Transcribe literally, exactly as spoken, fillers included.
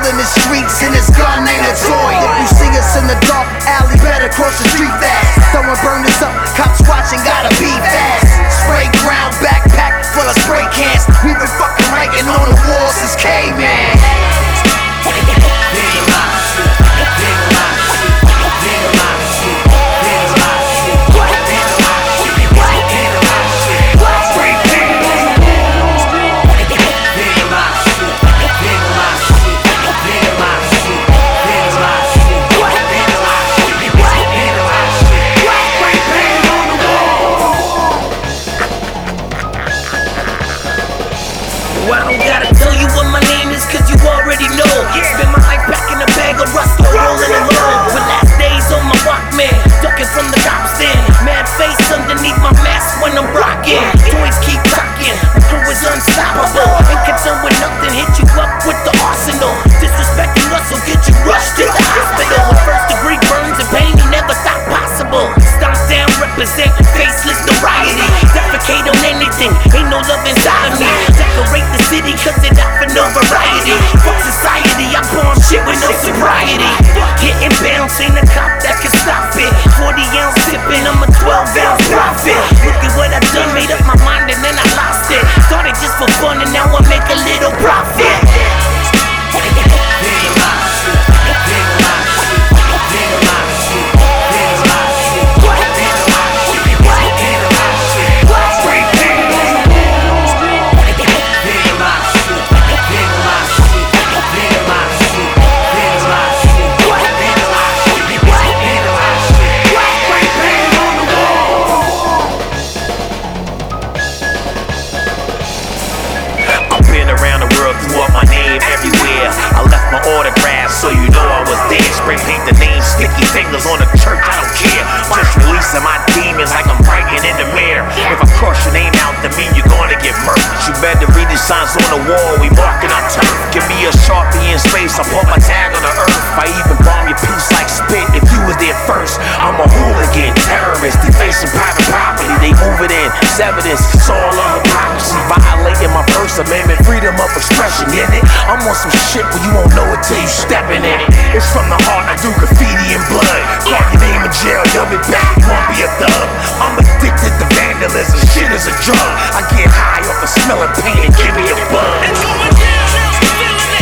in the streets and his gun ain't a toy. If you see us in the dark alley, better cross the street fast. Someone burn this up, cops watching, gotta be fast. Spray ground backpack full of spray cans. We been fucking writing on the walls since caveman. I don't gotta tell you what my name is, cause you already know. Spend my life back in a bag of rust, rolling alone. With last days on my Walkman, ducking from the cops then. Mad face underneath my mask when I'm rocking. Toys keep talking, my crew is unstoppable. Ain't concerned with nothing, hit you up with the arsenal. Disrespecting us will get you rushed to the hospital. With first degree burns and pain you never thought possible. Stomp down, represent, faceless notoriety. Defecate on anything, ain't no love inside of me. Decorate the city cause it offer no variety. Fuck society, I bomb shit with no sobriety. Hitting bounce, ain't a cop that can stop it. Forty ounce sipping, I'm a twelve ounce profit. Look at what I done, made up my mind and then I lost it. Started just for fun and now I make a little profit. Autograph, so you know I was there. Spray paint the name, sticky fingers on the church, I don't care. Just releasing my demons like I'm writing in the mirror. If I cross your name out to me, you're gonna get murked. You better read the signs on the wall, we marking our turf. Give me a Sharpie in space, I put my tag on the earth. I even bomb your piece like spit if you was there first. I'm a hooligan, terrorist, defacing private property. They move it in, evidence, it's all on hypocrisy. Violating my First Amendment, freedom of expression, get it? I'm on some shit where you won't know it till you stepping in it. It's from the heart, I do graffiti and blood. Call your name in jail, you'll be back, you won't be a thug. I'm addicted to vandalism, shit is a drug. I get high off of smelling paint and give me a buzz.